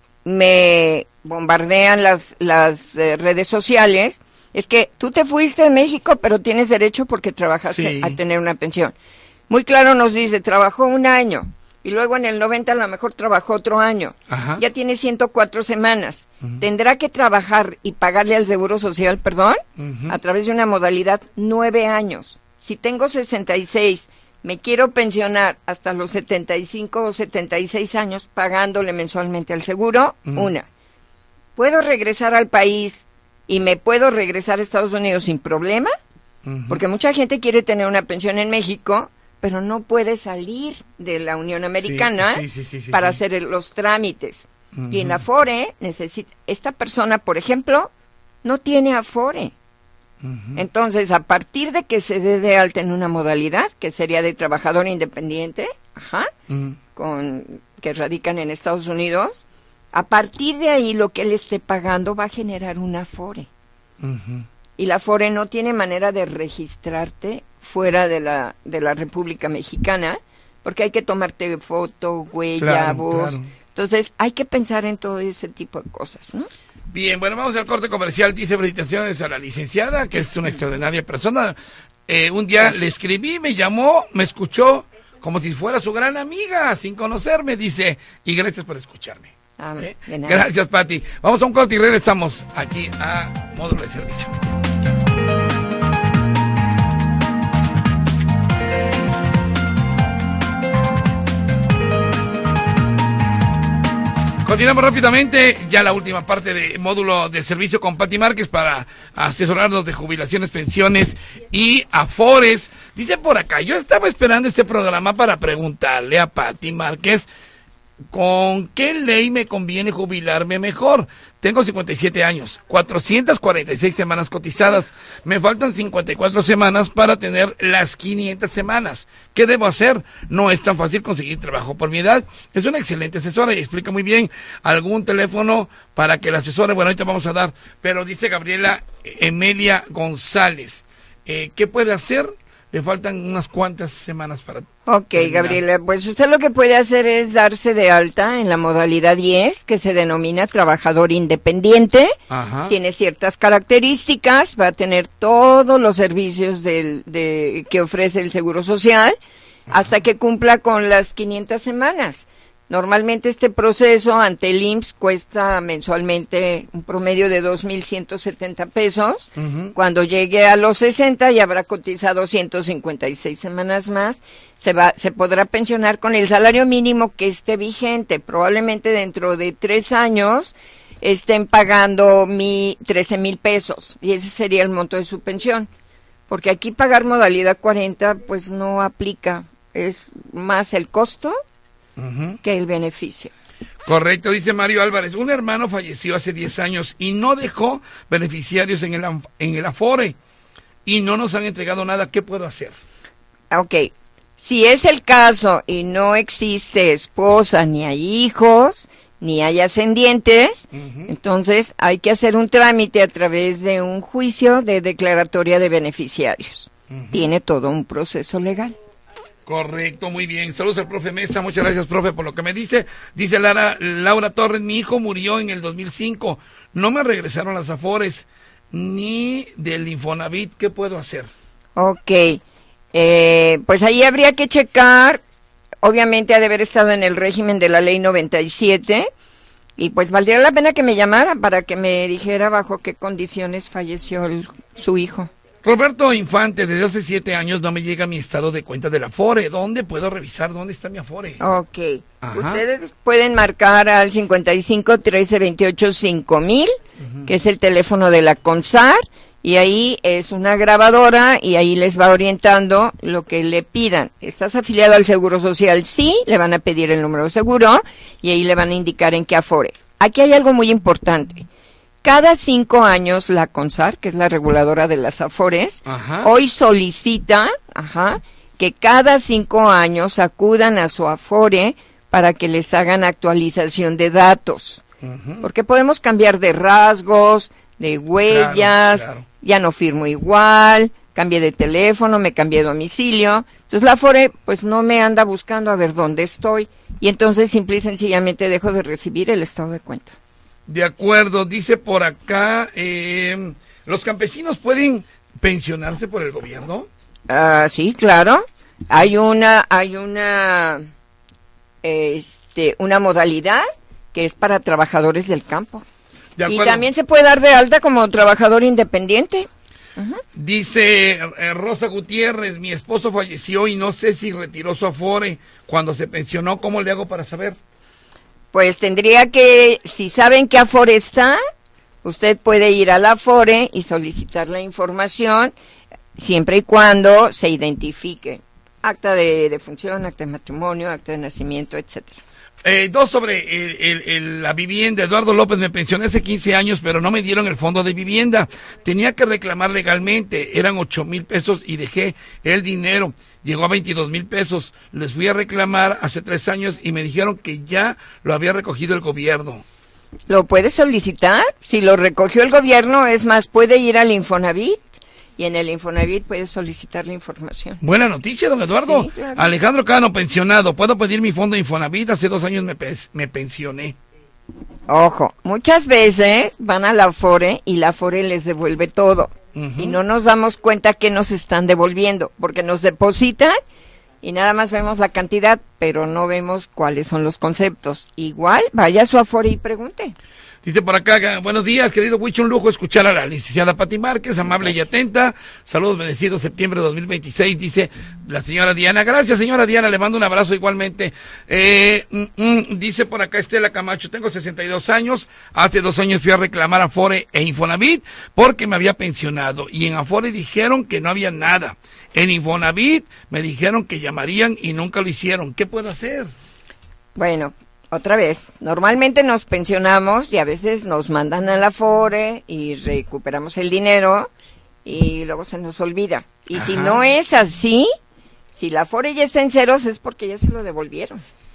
me bombardean las, las eh, redes sociales. Es que tú te fuiste de México, pero tienes derecho porque trabajaste sí. a tener una pensión. Muy claro nos dice, trabajó un año y luego en el noventa a lo mejor trabajó otro año. Ajá. Ya tiene ciento cuatro semanas. Uh-huh. Tendrá que trabajar y pagarle al Seguro Social, perdón, uh-huh. a través de una modalidad nueve años. Si tengo sesenta y seis, me quiero pensionar hasta los setenta y cinco o setenta y seis años pagándole mensualmente al seguro, uh-huh. una. ¿Puedo regresar al país y me puedo regresar a Estados Unidos sin problema? Uh-huh. Porque mucha gente quiere tener una pensión en México, pero no puede salir de la Unión Americana sí, sí, sí, sí, sí, para sí. hacer los trámites. Uh-huh. Y en Afore necesita, esta persona, por ejemplo, no tiene Afore. Uh-huh. Entonces, a partir de que se dé de alta en una modalidad, que sería de trabajador independiente, ajá, uh-huh. con que radican en Estados Unidos, a partir de ahí lo que él esté pagando va a generar un Afore. Uh-huh. Y la Afore no tiene manera de registrarte fuera de la de la República Mexicana, porque hay que tomarte foto, huella, claro, voz. Claro. Entonces, hay que pensar en todo ese tipo de cosas, ¿no? Bien, bueno, vamos al corte comercial. Dice felicitaciones a la licenciada, que es una extraordinaria persona. Eh, un día Gracias. le escribí, me llamó, me escuchó como si fuera su gran amiga, sin conocerme, dice, y gracias por escucharme. Ah, ¿Eh? Gracias, Pati. Vamos a un corte y regresamos aquí a Módulo de Servicio. Continuamos rápidamente, ya la última parte de Módulo de Servicio con Pati Márquez para asesorarnos de jubilaciones, pensiones y afores. Dice por acá, yo estaba esperando este programa para preguntarle a Pati Márquez ¿con qué ley me conviene jubilarme mejor? Tengo cincuenta y siete años, cuatrocientas cuarenta y seis semanas cotizadas. Me faltan cincuenta y cuatro semanas para tener las quinientas semanas. ¿Qué debo hacer? No es tan fácil conseguir trabajo por mi edad. Es una excelente asesora y explica muy bien. ¿Algún teléfono para que la asesore? Bueno, ahorita vamos a dar. Pero dice Gabriela Emilia González, eh, ¿qué puede hacer? Le faltan unas cuantas semanas para... Ok, terminar. Gabriela, pues usted lo que puede hacer es darse de alta en la modalidad diez, que se denomina trabajador independiente. Ajá. Tiene ciertas características, va a tener todos los servicios del, de, que ofrece el Seguro Social, ajá, hasta que cumpla con las quinientas semanas. Normalmente este proceso ante el I M S S cuesta mensualmente un promedio de dos mil ciento setenta pesos. Uh-huh. Cuando llegue a los sesenta y habrá cotizado ciento cincuenta y seis semanas más, se va, se podrá pensionar con el salario mínimo que esté vigente. Probablemente dentro de tres años estén pagando mi, trece mil pesos y ese sería el monto de su pensión. Porque aquí pagar modalidad cuarenta pues no aplica, es más el costo Uh-huh. que el beneficio. Correcto, dice Mario Álvarez. Un hermano falleció hace diez años y no dejó beneficiarios en el, en el Afore y no nos han entregado nada. ¿Qué puedo hacer? Ok, si es el caso y no existe esposa, ni hay hijos, ni hay ascendientes, uh-huh, entonces hay que hacer un trámite a través de un juicio de declaratoria de beneficiarios. Uh-huh. Tiene todo un proceso legal. Correcto, muy bien. Saludos al profe Mesa, muchas gracias, profe, por lo que me dice. Dice Lara, Laura Torres, mi hijo murió en el dos mil cinco, no me regresaron las afores, ni del Infonavit, ¿qué puedo hacer? Ok, eh, pues ahí habría que checar, obviamente ha de haber estado en el régimen de la ley noventa y siete, Y pues valdría la pena que me llamara para que me dijera bajo qué condiciones falleció el, su hijo. Roberto Infante, desde hace siete años no me llega mi estado de cuenta del Afore. ¿Dónde puedo revisar dónde está mi Afore? Ok. Ajá. Ustedes pueden marcar al cincuenta y cinco, trece, veintiocho, cinco mil, uh-huh. que es el teléfono de la CONSAR, y ahí es una grabadora y ahí les va orientando lo que le pidan. ¿Estás afiliado al Seguro Social? Sí, le van a pedir el número de seguro y ahí le van a indicar en qué Afore. Aquí hay algo muy importante. Cada cinco años la CONSAR, que es la reguladora de las Afores, ajá. hoy solicita ajá, que cada cinco años acudan a su Afore para que les hagan actualización de datos. Uh-huh. Porque podemos cambiar de rasgos, de huellas, claro, claro. ya no firmo igual, cambié de teléfono, me cambié de domicilio. Entonces la Afore pues no me anda buscando a ver dónde estoy y entonces simple y sencillamente dejo de recibir el estado de cuenta. De acuerdo, dice por acá, eh, ¿los campesinos pueden pensionarse por el gobierno? Ah, uh, sí, claro. Hay una, hay una, este, una modalidad que es para trabajadores del campo. De acuerdo. Y también se puede dar de alta como trabajador independiente. Uh-huh. Dice eh, Rosa Gutiérrez, mi esposo falleció y no sé si retiró su Afore cuando se pensionó. ¿Cómo le hago para saber? Pues tendría que, si saben qué Afore está, usted puede ir a la Afore y solicitar la información, siempre y cuando se identifique. Acta de, de función, acta de matrimonio, acta de nacimiento, etcétera. Eh, dos sobre el, el, el, la vivienda. Eduardo López, me pensioné hace quince años, pero no me dieron el fondo de vivienda. Tenía que reclamar legalmente, eran ocho mil pesos y dejé el dinero. Llegó a veintidós mil pesos. Les fui a reclamar hace tres años y me dijeron que ya lo había recogido el gobierno. ¿Lo puede solicitar? Si lo recogió el gobierno, es más, puede ir al Infonavit. Y en el Infonavit puede solicitar la información. Buena noticia, don Eduardo. Sí, claro. Alejandro Cano, pensionado. ¿Puedo pedir mi fondo de Infonavit? Hace dos años me, pe- me pensioné. Ojo, muchas veces van a la Afore y la Afore les devuelve todo. Uh-huh. Y no nos damos cuenta que nos están devolviendo, porque nos depositan y nada más vemos la cantidad, pero no vemos cuáles son los conceptos. Igual, vaya a su Afore y pregunte. Dice por acá, buenos días, querido Huicho, un lujo escuchar a la licenciada Pati Márquez, amable y atenta. Saludos, bendecidos, septiembre de dos mil veintiséis, dice la señora Diana. Gracias, señora Diana, le mando un abrazo igualmente. Eh, mm, mm, dice por acá Estela Camacho, tengo sesenta y dos años, hace dos años fui a reclamar Afore e Infonavit porque me había pensionado y en Afore dijeron que no había nada. En Infonavit me dijeron que llamarían y nunca lo hicieron. ¿Qué puedo hacer? Bueno, otra vez, normalmente nos pensionamos y a veces nos mandan a la Afore y recuperamos el dinero y luego se nos olvida. Y Ajá. si no es así, si la Afore ya está en ceros es porque ya se lo devolvieron.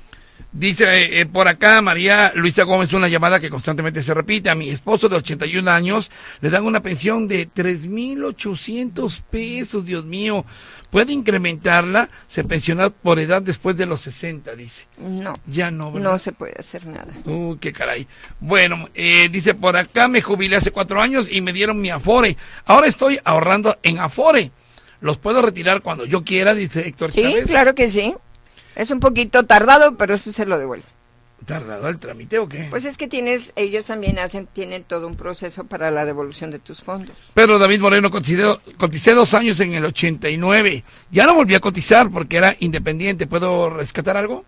Dice eh, por acá María Luisa Gómez, una llamada que constantemente se repite. A mi esposo de ochenta y un años le dan una pensión de tres mil ochocientos pesos, Dios mío. ¿Puede incrementarla? Se pensionó por edad después de los sesenta, dice. No. Ya no, ¿verdad? No se puede hacer nada. Uy, qué caray. Bueno, eh, dice por acá, me jubilé hace cuatro años y me dieron mi Afore. Ahora estoy ahorrando en Afore. ¿Los puedo retirar cuando yo quiera? Dice Héctor Sí, Chávez. Claro que sí. Es un poquito tardado, pero eso se lo devuelve. ¿Tardado el trámite o qué? Pues es que tienes, ellos también hacen, tienen todo un proceso para la devolución de tus fondos. Pero David Moreno, coticé, coticé dos años en el ochenta y nueve. Ya no volví a cotizar porque era independiente. ¿Puedo rescatar algo?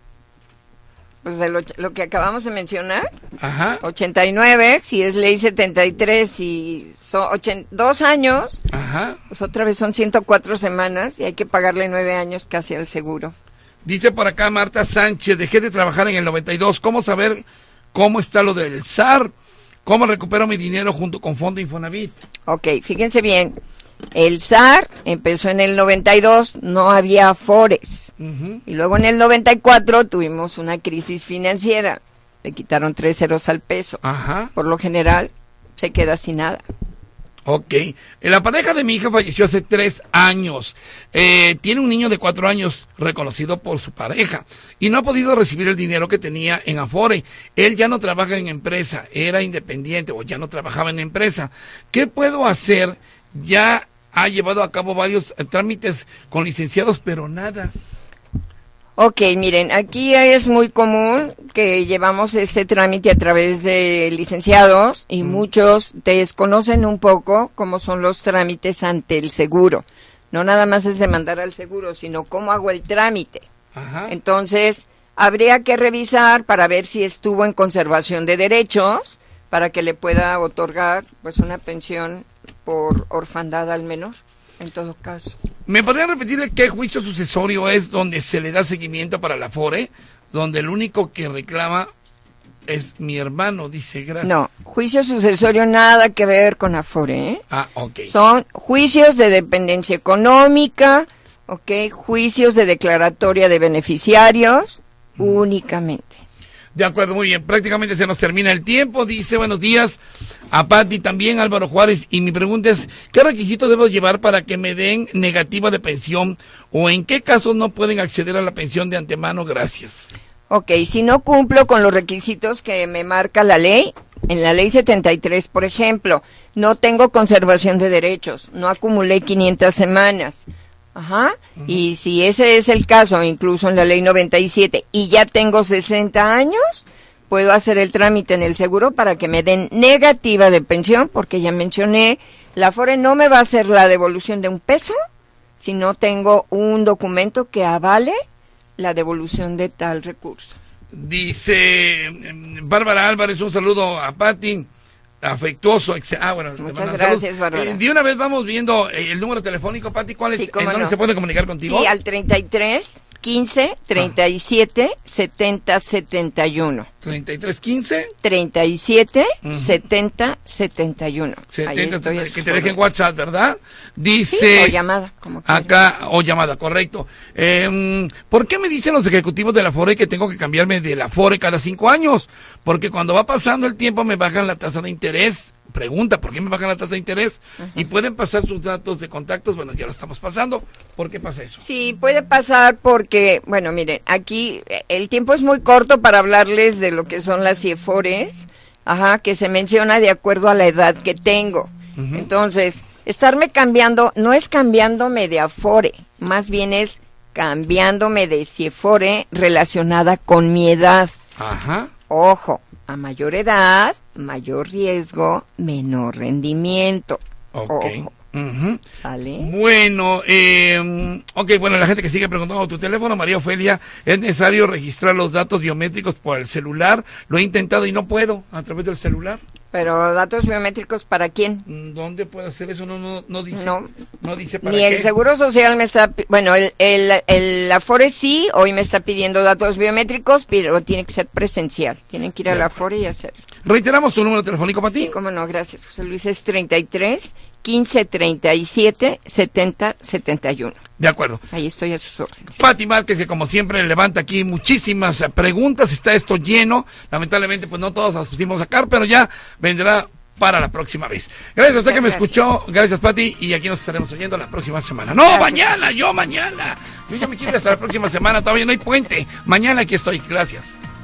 Pues de lo, lo que acabamos de mencionar. Ajá. ochenta y nueve, si es ley setenta y tres y son ochenta, dos años. Ajá. Pues otra vez son ciento cuatro semanas y hay que pagarle nueve años casi al seguro. Dice por acá Marta Sánchez, dejé de trabajar en el noventa y dos, ¿cómo saber cómo está lo del S A R? ¿Cómo recupero mi dinero junto con Fondo Infonavit? Ok, fíjense bien, el S A R empezó en el noventa y dos, no había Afores, uh-huh. y luego en el noventa y cuatro tuvimos una crisis financiera, le quitaron tres ceros al peso, Ajá. por lo general se queda sin nada. Ok, la pareja de mi hija falleció hace tres años, eh, tiene un niño de cuatro años reconocido por su pareja y no ha podido recibir el dinero que tenía en Afore. Él ya no trabaja en empresa, era independiente o ya no trabajaba en empresa. ¿Qué puedo hacer? Ya ha llevado a cabo varios eh, trámites con licenciados, pero nada. Ok, miren, aquí es muy común que llevamos este trámite a través de licenciados y mm. muchos desconocen un poco cómo son los trámites ante el seguro. No nada más es demandar al seguro, sino cómo hago el trámite. Ajá. Entonces, habría que revisar para ver si estuvo en conservación de derechos, para que le pueda otorgar pues una pensión por orfandad al menor, en todo caso. ¿Me podrían repetir qué juicio sucesorio es donde se le da seguimiento para la Afore? Donde el único que reclama es mi hermano, dice, gracias. No, juicio sucesorio nada que ver con Afore, ¿eh? Ah, ok. Son juicios de dependencia económica, ok, juicios de declaratoria de beneficiarios, mm. únicamente. De acuerdo, muy bien. Prácticamente se nos termina el tiempo. Dice, buenos días a Pati, también Álvaro Juárez. Y mi pregunta es, ¿qué requisitos debo llevar para que me den negativa de pensión? ¿O en qué casos no pueden acceder a la pensión de antemano? Gracias. Ok, si no cumplo con los requisitos que me marca la ley, en la ley setenta y tres, por ejemplo, no tengo conservación de derechos, no acumulé quinientas semanas. Ajá, uh-huh. Y si ese es el caso, incluso en la ley noventa y siete, y ya tengo sesenta años, puedo hacer el trámite en el seguro para que me den negativa de pensión, porque ya mencioné, la Afore no me va a hacer la devolución de un peso, si no tengo un documento que avale la devolución de tal recurso. Dice Bárbara Álvarez, un saludo a Pati. Afectuoso, ex- ah, bueno. Muchas gracias, Bárbara. Eh, de una vez vamos viendo eh, el número telefónico, Pati, ¿cuál es? Sí, ¿En dónde no. se puede comunicar contigo? Sí, al treinta y tres, quince, treinta y siete, ah. setenta, setenta y uno. treinta y tres, quince. treinta y siete, uh-huh. setenta, setenta y uno. setenta, Ahí estoy que te dejen WhatsApp, ¿verdad? Dice. Sí, o llamada, como acá, quieras. O llamada, correcto. Eh, ¿Por qué me dicen los ejecutivos de la Afore que tengo que cambiarme de la Afore cada cinco años? Porque cuando va pasando el tiempo me bajan la tasa de interés. Pregunta, ¿por qué me bajan la tasa de interés? Uh-huh. Y pueden pasar sus datos de contactos, bueno, ya lo estamos pasando. ¿Por qué pasa eso? Sí, puede pasar porque, bueno, miren, aquí el tiempo es muy corto para hablarles de lo que son las CIEFORES, ajá, que se menciona de acuerdo a la edad que tengo. Uh-huh. Entonces, estarme cambiando, no es cambiándome de Afore, más bien es cambiándome de CIEFORE relacionada con mi edad. Ajá. Ojo. A mayor edad, mayor riesgo, menor rendimiento. Ok. Ojo. Uh-huh. ¿Sale? Bueno, eh, ok, bueno, la gente que sigue preguntando tu teléfono, María Ofelia, ¿es necesario registrar los datos biométricos por el celular? Lo he intentado y no puedo, a través del celular. Pero datos biométricos ¿para quién? ¿Dónde puedo hacer eso? No, no, no dice. No, no dice para ni qué. el Seguro Social me está, bueno, el, el, el Afore sí, hoy me está pidiendo datos biométricos, pero tiene que ser presencial. Tienen que ir a la Afore y hacerlo. ¿Reiteramos tu número telefónico para ti? Sí, cómo no, gracias, José Luis, es treinta y tres, quince, treinta y siete, setenta, setenta y uno. De acuerdo. Ahí estoy a sus órdenes. Pati Márquez, que como siempre levanta aquí muchísimas preguntas, está esto lleno, lamentablemente pues no todos las pusimos sacar, pero ya vendrá para la próxima vez. Gracias a usted que me gracias. escuchó, gracias Pati, y aquí nos estaremos oyendo la próxima semana. No, gracias. mañana, yo mañana, yo ya me quiero ir hasta la próxima semana, todavía no hay puente, mañana aquí estoy, gracias.